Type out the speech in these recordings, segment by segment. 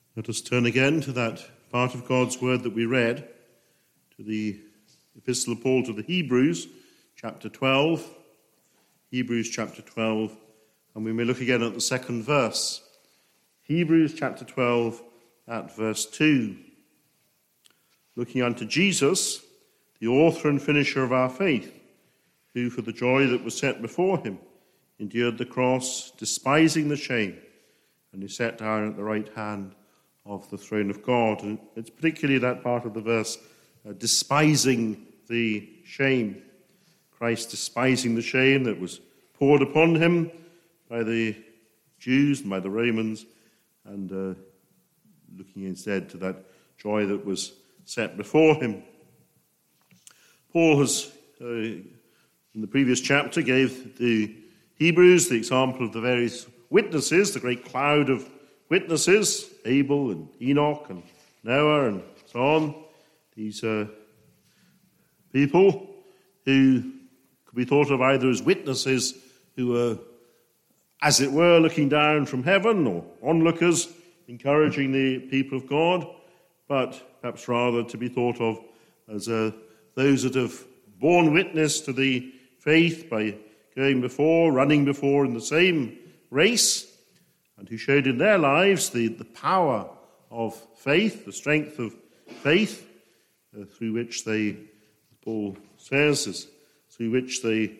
Let us turn again to that part of God's word that we read, to the Epistle of Paul to the Hebrews, chapter 12. Hebrews chapter 12, and we may look again at the second verse. Hebrews chapter 12 at verse 2. Looking unto Jesus, the author and finisher of our faith, who for the joy that was set before him endured the cross, despising the shame, and is set down at the right hand of the throne of God. And it's particularly that part of the verse, despising the shame. Christ despising the shame that was poured upon him by the Jews and by the Romans, and looking instead to that joy that was set before him. Paul has, in the previous chapter, gave the Hebrews the example of the various witnesses, the great cloud of witnesses, Abel and Enoch and Noah and so on. These people who could be thought of either as witnesses who were, as it were, looking down from heaven, or onlookers encouraging the people of God, but perhaps rather to be thought of as those that have borne witness to the faith by going before, running before in the same race, and who showed in their lives the power of faith, the strength of faith, through which they, Paul says, through which they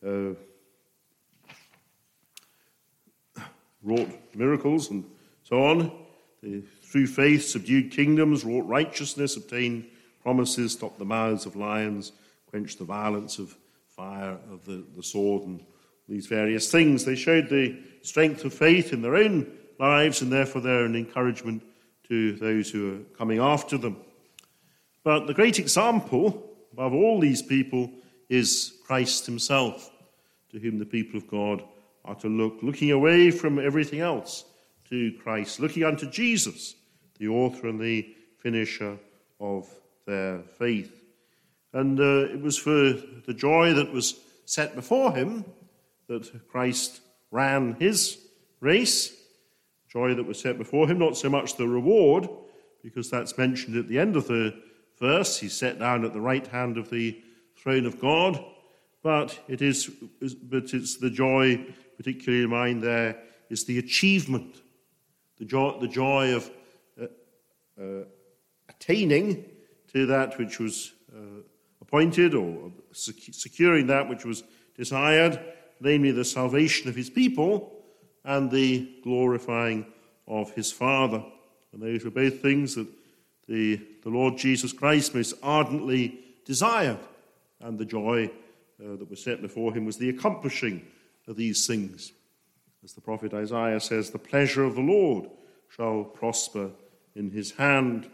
wrought miracles and so on. They, through faith, subdued kingdoms, wrought righteousness, obtained promises, stopped the mouths of lions, quenched the violence of fire, of the sword, and these various things. They showed the strength of faith in their own lives, and therefore they're an encouragement to those who are coming after them. But the great example above all these people is Christ himself, to whom the people of God are to look, looking away from everything else to Christ, looking unto Jesus, the author and the finisher of their faith. And it was for the joy that was set before him that Christ ran his race, joy that was set before him, not so much the reward, because that's mentioned at the end of the verse. He's set down at the right hand of the throne of God, but it's the joy, particularly in mind there, is the achievement, the joy of attaining to that which was appointed, or securing that which was desired, namely the salvation of his people and the glorifying of his Father. And those were both things that the Lord Jesus Christ most ardently desired, and the joy that was set before him was the accomplishing of these things. As the prophet Isaiah says, the pleasure of the Lord shall prosper in his hand.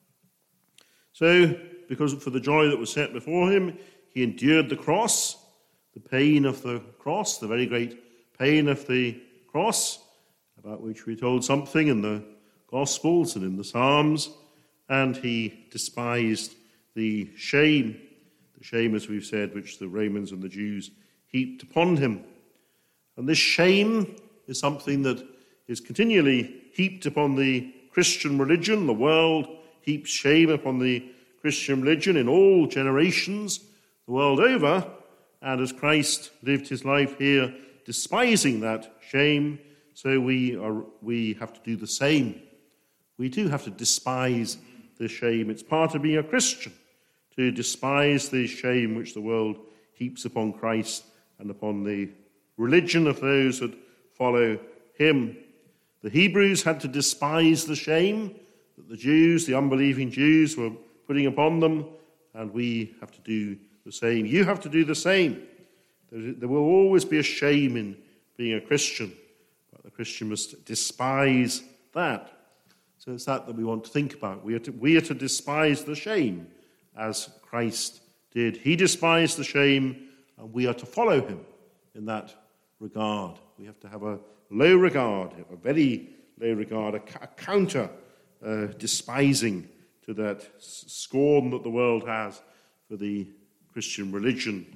So, because for the joy that was set before him, he endured the cross, the pain of the cross, the very great pain of the cross, about which we're told something in the Gospels and in the Psalms, and he despised the shame, as we've said, which the Romans and the Jews heaped upon him. And this shame is something that is continually heaped upon the Christian religion. The world heaps shame upon the Christian religion in all generations, the world over, and as Christ lived his life here despising that shame, so we have to do the same. We too have to despise the shame. It's part of being a Christian, to despise the shame which the world heaps upon Christ and upon the religion of those that follow him. The Hebrews had to despise the shame that the Jews, the unbelieving Jews, were putting upon them, and we have to do the same. You have to do the same. There will always be a shame in being a Christian, but the Christian must despise that. So it's that we want to think about. We are to despise the shame as Christ did. He despised the shame, and we are to follow him in that regard. We have to have a low regard, a very low regard, a counter despising to that scorn that the world has for the Christian religion.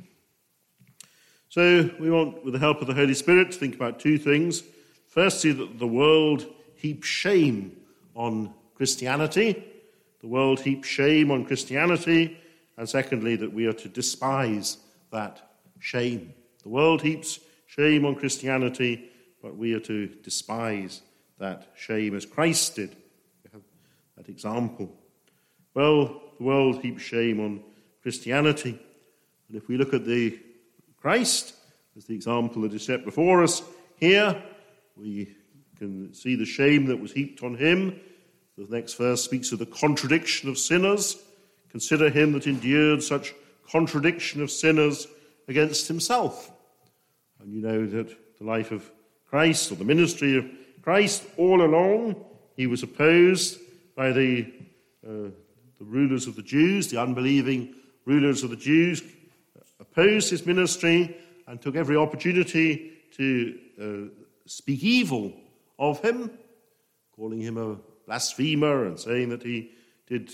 So we want, with the help of the Holy Spirit, to think about two things. Firstly, that the world heaps shame on Christianity. The world heaps shame on Christianity. And secondly, that we are to despise that shame. The world heaps shame on Christianity, but we are to despise that shame as Christ did. We have that example. Well, the world heaps shame on Christianity. And if we look at the Christ as the example that is set before us here, we can see the shame that was heaped on him. The next verse speaks of the contradiction of sinners. Consider him that endured such contradiction of sinners against himself. And you know that the life of Christ, or the ministry of Christ, all along, he was opposed by the rulers of the Jews. The unbelieving rulers of the Jews opposed his ministry and took every opportunity to speak evil of him, calling him a blasphemer and saying that he did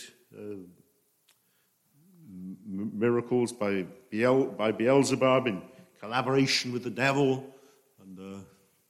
miracles by Beelzebub in collaboration with the devil, and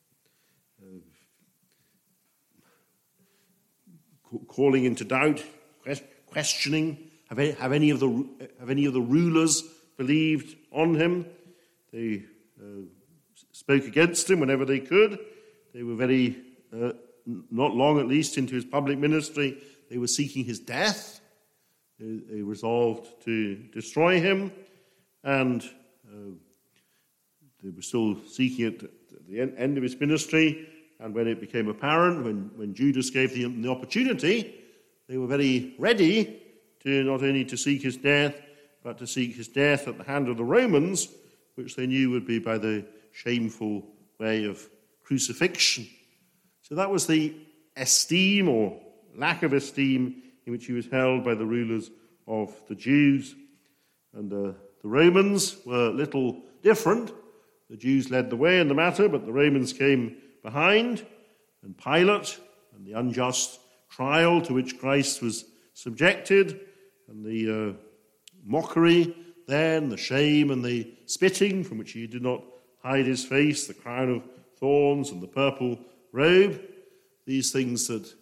calling into doubt, questioning, have any of the rulers believed on him? They spoke against him whenever they could. They were very, not long at least into his public ministry, they were seeking his death. They resolved to destroy him, and they were still seeking it at the end of his ministry. And when it became apparent, when Judas gave them the opportunity, they were very ready to not only to seek his death, but to seek his death at the hand of the Romans, which they knew would be by the shameful way of crucifixion. So that was the esteem or lack of esteem in which he was held by the rulers of the Jews. And the Romans were little different. The Jews led the way in the matter, but the Romans came behind. And Pilate and the unjust trial to which Christ was subjected, and the mockery then, the shame and the spitting from which he did not hide his face, the crown of thorns and the purple robe, these things that,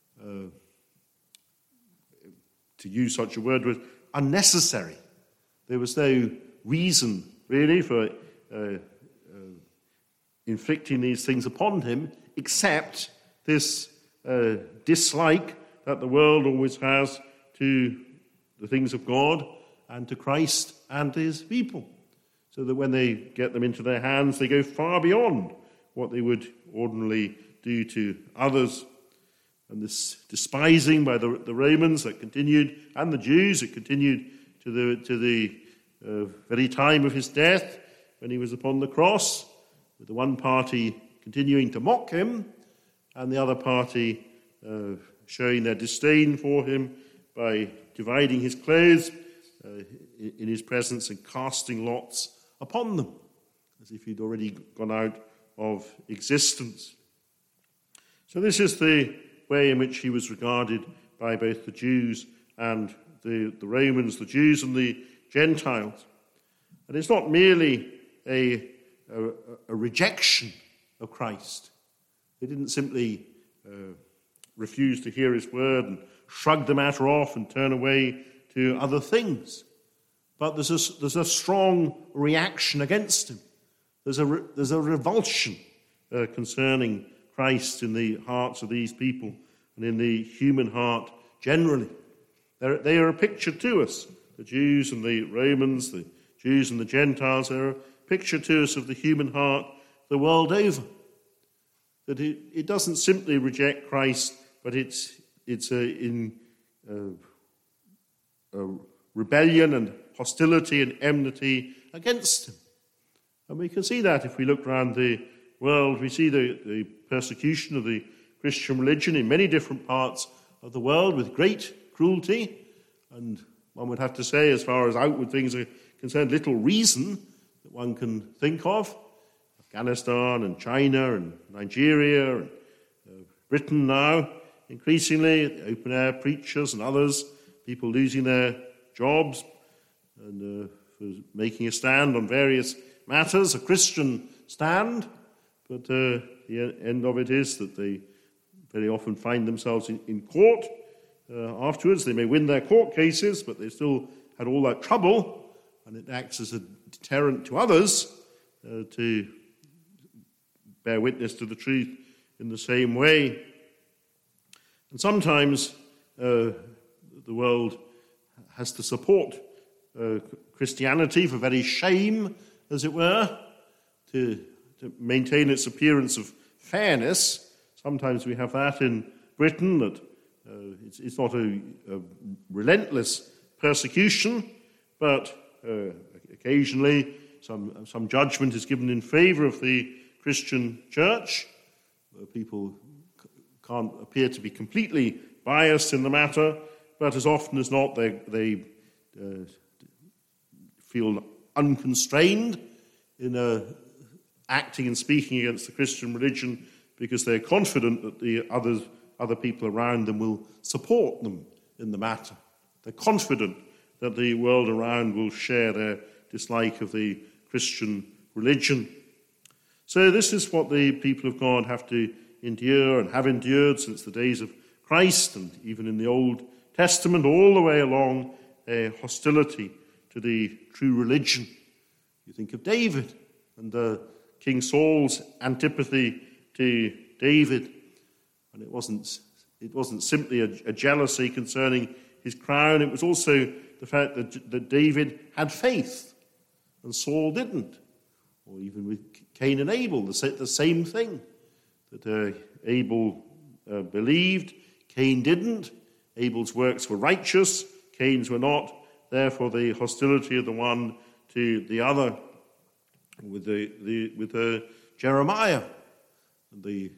to use such a word, were unnecessary. There was no reason, really, for inflicting these things upon him, except this dislike that the world always has to the things of God and to Christ and to his people. So that when they get them into their hands, they go far beyond what they would ordinarily do to others. And this despising by the Romans that continued, and the Jews, it continued to the very time of his death, when he was upon the cross, with the one party continuing to mock him, and the other party showing their disdain for him by dividing his clothes in his presence and casting lots upon them, as if he'd already gone out of existence. So this is the way in which he was regarded by both the Jews and the Romans, the Jews and the Gentiles. And it's not merely a rejection of Christ. They didn't simply refuse to hear his word and shrug the matter off and turn away to other things. But there's a strong reaction against him. There's a revulsion concerning Christ in the hearts of these people and in the human heart generally. They are a picture to us, the Jews and the Romans, the Jews and the Gentiles. They're a picture to us of the human heart the world over. That it doesn't simply reject Christ, but it's in rebellion and hostility and enmity against him. And we can see that if we look around the world. We see the persecution of the Christian religion in many different parts of the world with great cruelty, and one would have to say, as far as outward things are concerned, little reason that one can think of. Afghanistan and China and Nigeria and Britain now, increasingly, open-air preachers and others, people losing their jobs and for making a stand on various matters, a Christian stand, but the end of it is that very often find themselves in court afterwards. They may win their court cases, but they still had all that trouble, and it acts as a deterrent to others to bear witness to the truth in the same way. And sometimes the world has to support Christianity for very shame, as it were, to maintain its appearance of fairness. Sometimes we have that in Britain, that it's not a relentless persecution, but occasionally some judgment is given in favour of the Christian church. People can't appear to be completely biased in the matter, but as often as not they feel unconstrained in acting and speaking against the Christian religion because they're confident that the other people around them will support them in the matter. They're confident that the world around will share their dislike of the Christian religion. So this is what the people of God have to endure and have endured since the days of Christ, and even in the Old Testament, all the way along, a hostility to the true religion. You think of David and King Saul's antipathy to David, and it wasn't simply a jealousy concerning his crown. It was also the fact that David had faith and Saul didn't. Or even with Cain and Abel, the same thing. That Abel believed, Cain didn't. Abel's works were righteous, Cain's were not. Therefore, the hostility of the one to the other. With Jeremiah, the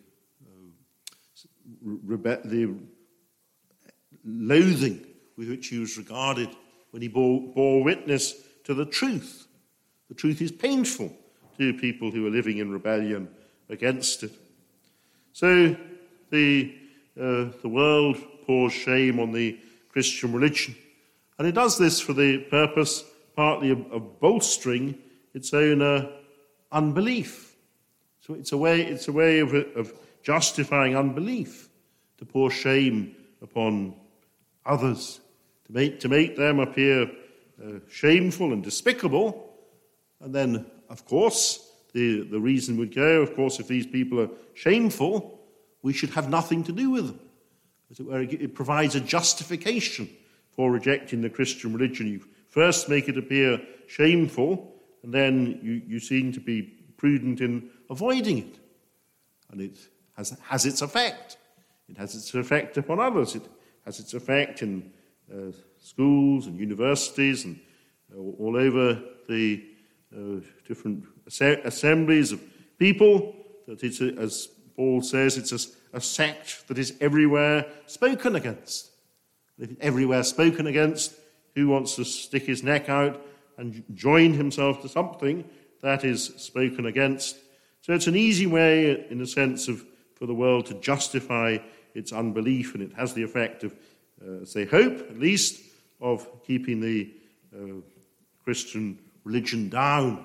loathing with which he was regarded when he bore witness to the truth. The truth is painful to people who are living in rebellion against it. So the world pours shame on the Christian religion, and it does this for the purpose partly of bolstering its own unbelief. So it's a way of justifying unbelief, to pour shame upon others, to make them appear shameful and despicable. And then, of course, the reason would go, of course, if these people are shameful, we should have nothing to do with them. As it were, it provides a justification for rejecting the Christian religion. You first make it appear shameful, and then you seem to be prudent in avoiding it. And it has its effect. It has its effect upon others. It has its effect in schools and universities and all over the different assemblies of people. That it's, as Paul says, it's a sect that is everywhere spoken against. If it's everywhere spoken against, who wants to stick his neck out and join himself to something that is spoken against? So it's an easy way, in a sense, for the world to justify its unbelief, and it has the effect of, as they hope, at least, of keeping the Christian religion down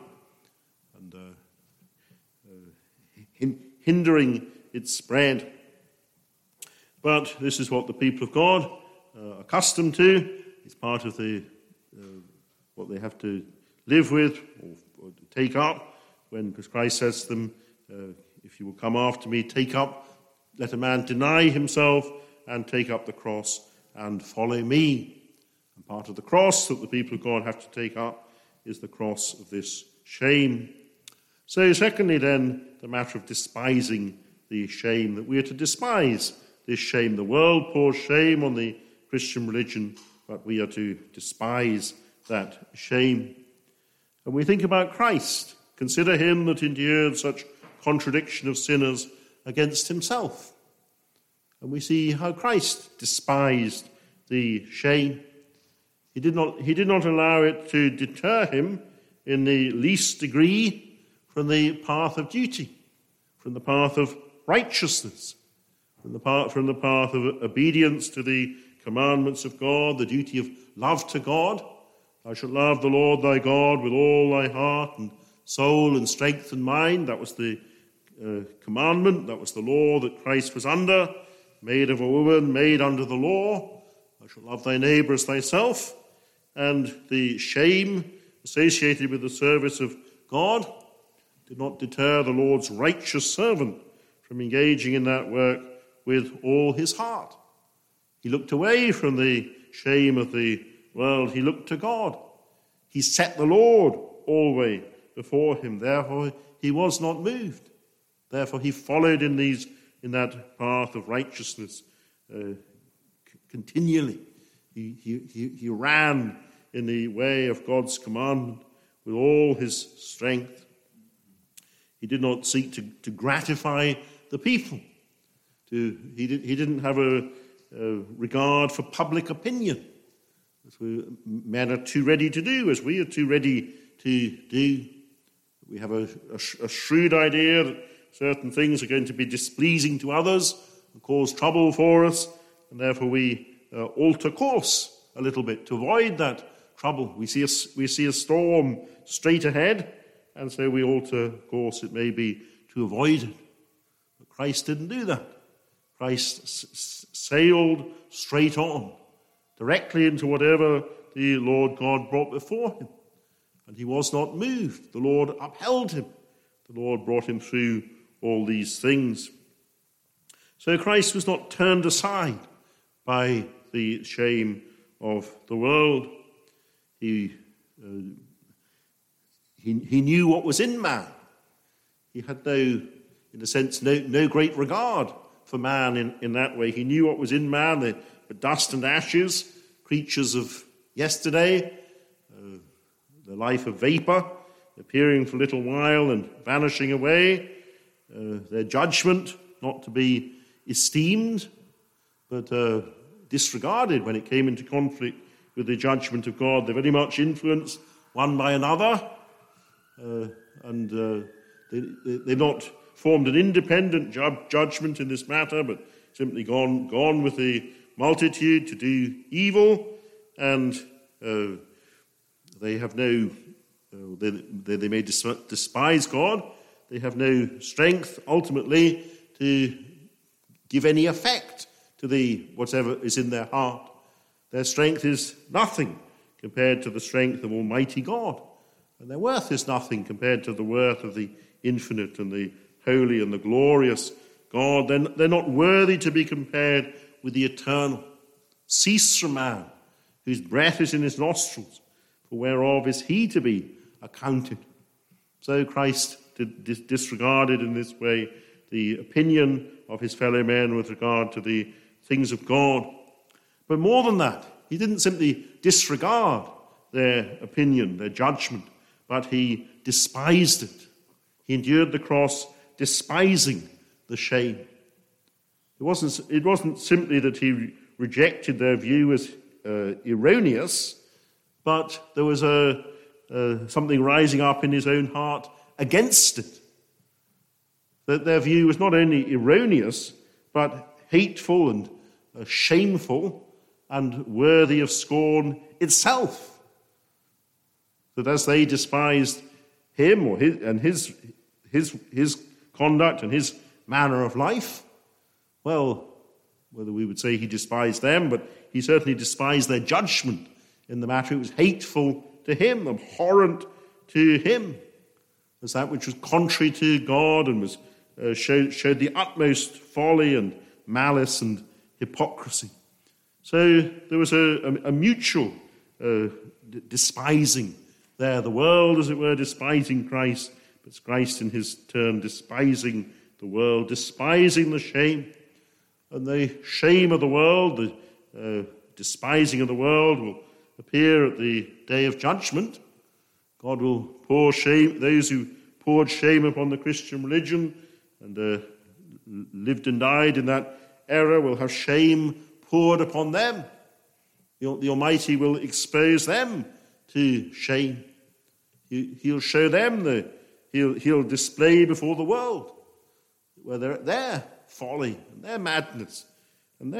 and hindering its spread. But this is what the people of God are accustomed to. It's part of what they have to live with or to take up, because Christ says to them, if you will come after me, let a man deny himself and take up the cross and follow me. And part of the cross that the people of God have to take up is the cross of this shame. So secondly then, the matter of despising the shame, that we are to despise this shame. The world pours shame on the Christian religion, but we are to despise that shame. And we think about Christ. Consider him that endured such contradiction of sinners against himself. And we see how Christ despised the shame. He did not allow it to deter him in the least degree from the path of duty, from the path of righteousness, from the path of obedience to the commandments of God, the duty of love to God. Thou shalt love the Lord thy God with all thy heart and soul and strength and mind. That was the commandment. That was the law that Christ was under. made of a woman, made under the law, thou shalt love thy neighbour as thyself, and the shame associated with the service of God did not deter the Lord's righteous servant from engaging in that work with all his heart. He looked away from the shame of the world. He looked to God. He set the Lord always before him. Therefore, he was not moved. Therefore, he followed in that path of righteousness continually. He ran in the way of God's commandment with all his strength. He did not seek to gratify the people. He didn't have a regard for public opinion, as men are too ready to do, as we are too ready to do. We have a shrewd idea that certain things are going to be displeasing to others and cause trouble for us, and therefore we alter course a little bit to avoid that trouble. We see a storm straight ahead, and so we alter course, it may be, to avoid it. But Christ didn't do that. Christ sailed straight on, directly into whatever the Lord God brought before him. And he was not moved. The Lord upheld him. The Lord brought him through all these things. So Christ was not turned aside by the shame of the world. He knew what was in man. He had in a sense, no great regard for man in that way. He knew what was in man, the dust and ashes, creatures of yesterday, the life of vapor, appearing for a little while and vanishing away, their judgment not to be esteemed, but disregarded when it came into conflict with the judgment of God. They're very much influenced one by another, and they've not formed an independent judgment in this matter, but simply gone with the multitude to do evil, and they have no, they may despise God. They have no strength ultimately to give any effect to whatever is in their heart. Their strength is nothing compared to the strength of Almighty God, and their worth is nothing compared to the worth of the infinite and the holy and the glorious God. They're not worthy to be compared with the eternal. Cease from man, whose breath is in his nostrils, for whereof is he to be accounted. So Christ disregarded in this way the opinion of his fellow men with regard to the things of God. But more than that, he didn't simply disregard their opinion, their judgment, but he despised it. He endured the cross despising the shame. It wasn't simply that he rejected their view as erroneous, but there was something rising up in his own heart against it. That their view was not only erroneous, but hateful and shameful and worthy of scorn itself. That as they despised him or his conduct and his manner of life, well, whether we would say he despised them, but he certainly despised their judgment in the matter. It was hateful to him, abhorrent to him, as that which was contrary to God and was showed the utmost folly and malice and hypocrisy. So there was a mutual despising there. The world, as it were, despising Christ, but Christ in his turn despising the world, despising the shame. And the shame of the world, the despising of the world will appear at the day of judgment. God will pour shame, those who poured shame upon the Christian religion and lived and died in that era will have shame poured upon them. The Almighty will expose them to shame. He'll show them, he'll display before the world where their folly and their madness and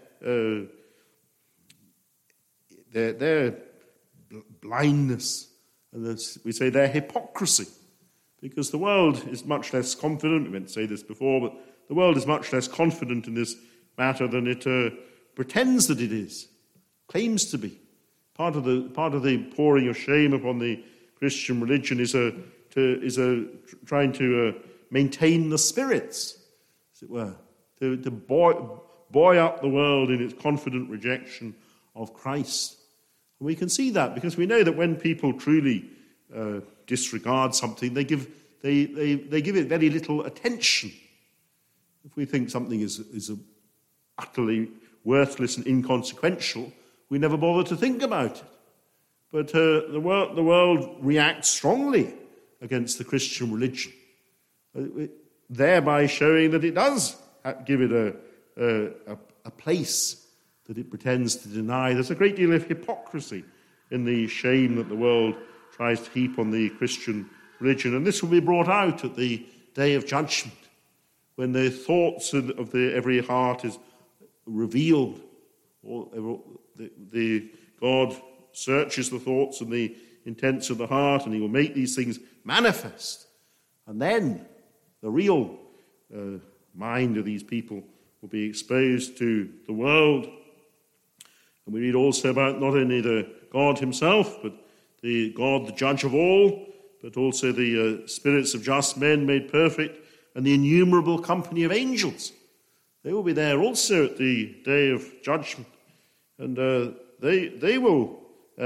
their blindness, and we say their hypocrisy. Because the world is much less confident, we meant to say this before, but the world is much less confident in this matter than it pretends that it is, claims to be. Part of the pouring of shame upon the Christian religion is trying to maintain the spirits, as it were, to buoy up the world in its confident rejection of Christ. And we can see that because we know that when people truly disregard something, they give it very little attention. If we think something is utterly worthless and inconsequential, we never bother to think about it. But the world reacts strongly against the Christian religion, thereby showing that it does give it a place that it pretends to deny. There's a great deal of hypocrisy in the shame that the world tries to heap on the Christian religion. And this will be brought out at the day of judgment, when the thoughts of every heart is revealed. God searches the thoughts and the intents of the heart, and he will make these things manifest. And then the real mind of these people will be exposed to the world. And we read also about not only the God himself, but the God, the judge of all, but also the spirits of just men made perfect, and the innumerable company of angels. They will be there also at the day of judgment. And they will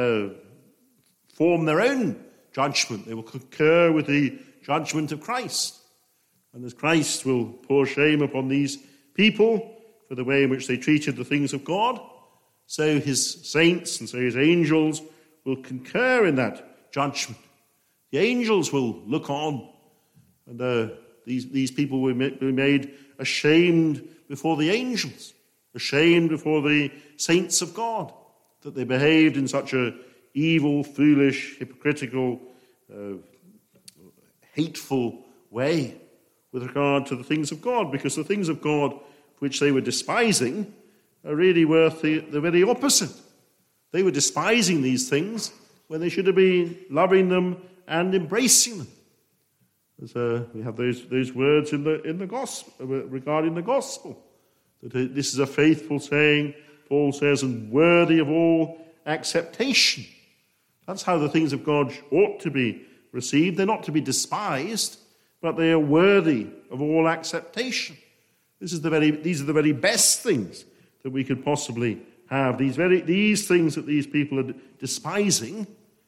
form their own judgment. They will concur with the judgment of Christ. And as Christ will pour shame upon these people for the way in which they treated the things of God, so his saints and so his angels will concur in that judgment. The angels will look on, and these people will be made ashamed before the angels, ashamed before the saints of God, that they behaved in such a evil, foolish, hypocritical, hateful way with regard to the things of God, because the things of God which they were despising are really worth the very opposite. They were despising these things when they should have been loving them and embracing them. We have those words in the gospel regarding the gospel, that this is a faithful saying, Paul says, and worthy of all acceptation. That's how the things of God ought to be received. They're not to be despised, but they are worthy of all acceptation. These are the very best things that we could possibly have. These things that these people are despising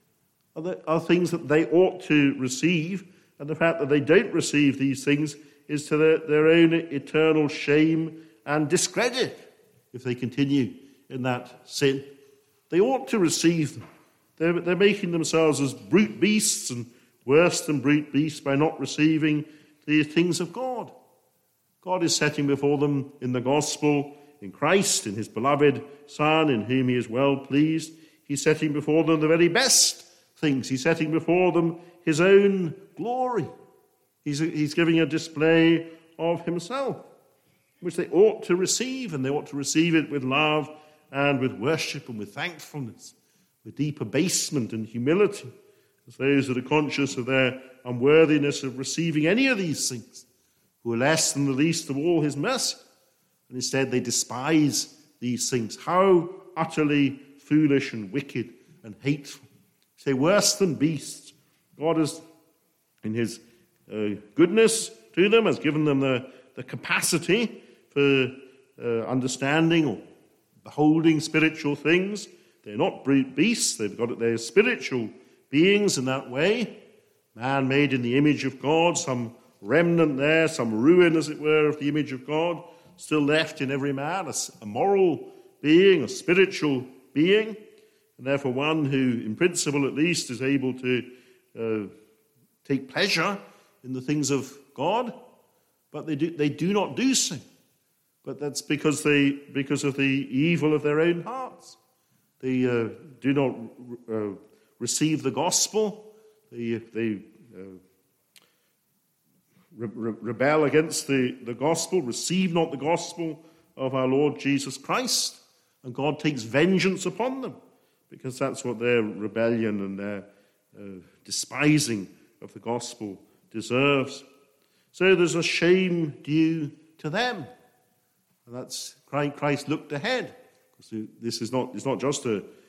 are things that they ought to receive, and the fact that they don't receive these things is to their own eternal shame and discredit if they continue in that sin. They ought to receive them. They're making themselves as brute beasts and worse than brute beasts by not receiving the things of God. God is setting before them in the gospel, in Christ, in his beloved Son, in whom he is well pleased. He's setting before them the very best things. He's setting before them his own glory. He's giving a display of himself, which they ought to receive, and they ought to receive it with love and with worship and with thankfulness, with deep abasement and humility, as those that are conscious of their unworthiness of receiving any of these things, who are less than the least of all his mercy. And instead they despise these things. How utterly foolish and wicked and hateful. Say, worse than beasts. God has, in his goodness to them, has given them the capacity for understanding or beholding spiritual things. They're not brute beasts. They're spiritual beings in that way. Man made in the image of God, some remnant there, some ruin, as it were, of the image of God, still left in every man, a moral being, a spiritual being, and therefore one who, in principle at least, is able to take pleasure in the things of God, but they do not do so. But that's because of the evil of their own hearts. They do not receive the gospel. They rebel against the gospel, receive not the gospel of our Lord Jesus Christ, and God takes vengeance upon them, because that's what their rebellion and their despising of the gospel deserves. So there's a shame due to them. And that's Christ looked ahead. This is not, it's not just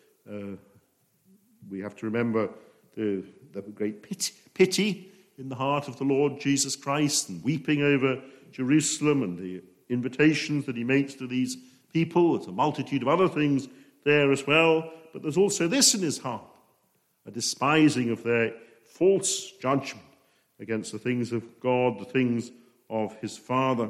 we have to remember the great pity in the heart of the Lord Jesus Christ, and weeping over Jerusalem and the invitations that he makes to these people. There's a multitude of other things there as well, but there's also this in his heart, a despising of their false judgment against the things of God, the things of his Father.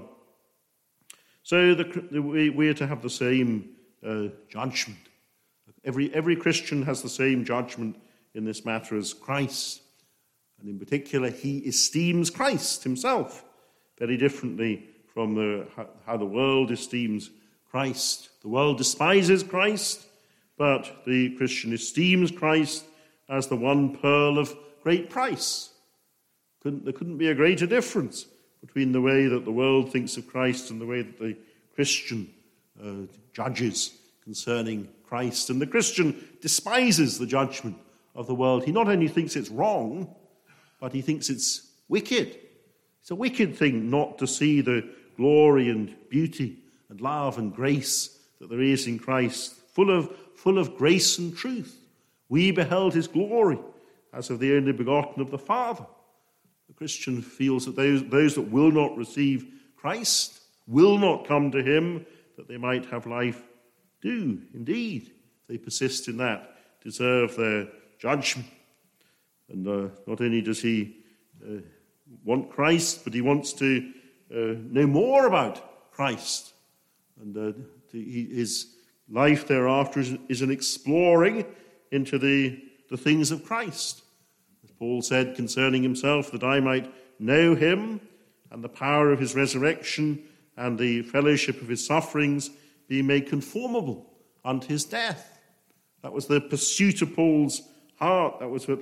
So we are to have the same judgment. Every Christian has the same judgment in this matter as Christ. And in particular, he esteems Christ himself very differently from how the world esteems Christ. The world despises Christ, but the Christian esteems Christ as the one pearl of great price. There couldn't be a greater difference between the way that the world thinks of Christ and the way that the Christian judges concerning Christ. And the Christian despises the judgment of the world. He not only thinks it's wrong, but he thinks it's wicked. It's a wicked thing not to see the glory and beauty and love and grace that there is in Christ, full of grace and truth. We beheld his glory as of the only begotten of the Father. The Christian feels that those that will not receive Christ, will not come to him, that they might have life, do indeed, if they persist in that, deserve their judgment. And not only does he want Christ, but he wants to know more about Christ. And his life thereafter is an exploring into the things of Christ. As Paul said concerning himself, that I might know him and the power of his resurrection and the fellowship of his sufferings, being made conformable unto his death. That was the pursuit of Paul's heart. That was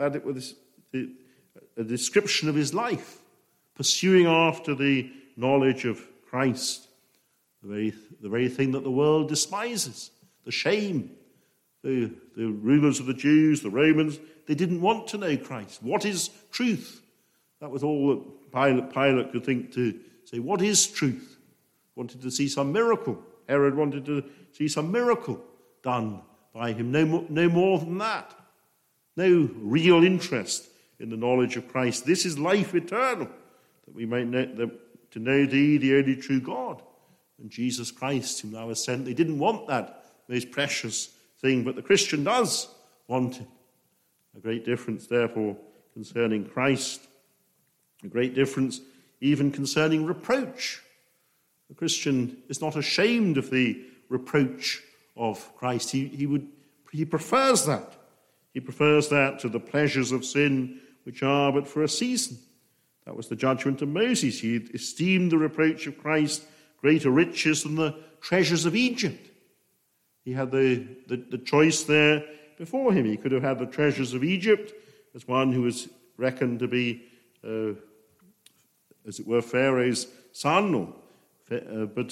a description of his life, pursuing after the knowledge of Christ, the very thing that the world despises, the shame. The rulers of the Jews, the Romans, they didn't want to know Christ. What is truth? That was all that Pilate could think to say, what is truth? Wanted to see some miracle. Herod wanted to see some miracle done by him. No more than that. No real interest in the knowledge of Christ. This is life eternal, that we might know, to know thee, the only true God, and Jesus Christ, whom thou hast sent. They didn't want that most precious thing, but the Christian does want it. A great difference, therefore, concerning Christ. A great difference even concerning reproach. The Christian is not ashamed of the reproach of Christ. He prefers that. He prefers that to the pleasures of sin, which are but for a season. That was the judgment of Moses. He esteemed the reproach of Christ greater riches than the treasures of Egypt. He had the choice there before him. He could have had the treasures of Egypt as one who was reckoned to be, as it were, Pharaoh's son, but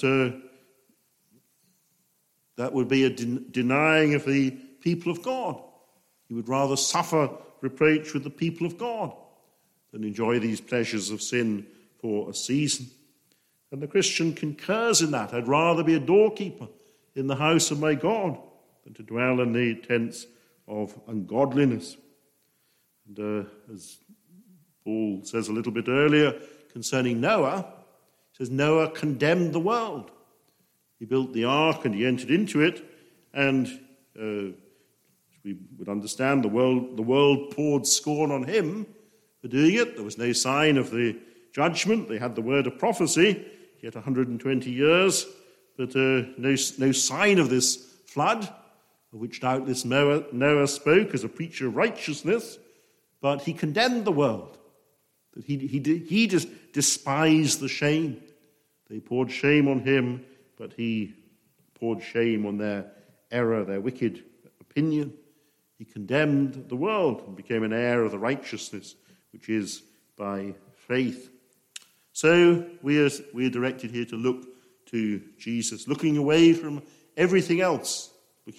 that would be a denying of the people of God. He would rather suffer reproach with the people of God than enjoy these pleasures of sin for a season. And the Christian concurs in that. I'd rather be a doorkeeper in the house of my God than to dwell in the tents of ungodliness. And as Paul says a little bit earlier concerning Noah, he says Noah condemned the world. He built the ark and he entered into it, and we would understand the world poured scorn on him for doing it. There was no sign of the judgment. They had the word of prophecy, yet 120 years, but no sign of this flood, of which doubtless Noah spoke as a preacher of righteousness, but he condemned the world. That he just despised the shame. They poured shame on him, but he poured shame on their error, their wicked opinion. He condemned the world and became an heir of the righteousness which is by faith. So we are directed here to look to Jesus, looking away from everything else,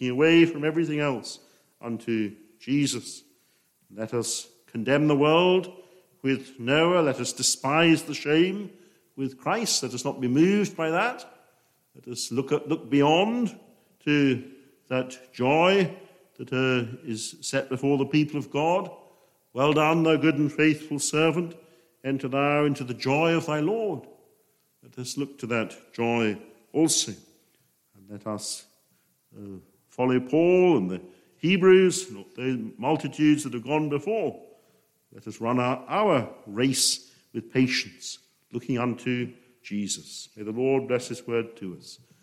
unto Jesus. Let us condemn the world with Noah. Let us despise the shame with Christ. Let us not be moved by that. Let us look beyond to that joy that is set before the people of God. Well done, thou good and faithful servant. Enter thou into the joy of thy Lord. Let us look to that joy also. And let us follow Paul and the Hebrews, and the multitudes that have gone before. Let us run our race with patience, looking unto Jesus. May the Lord bless his word to us.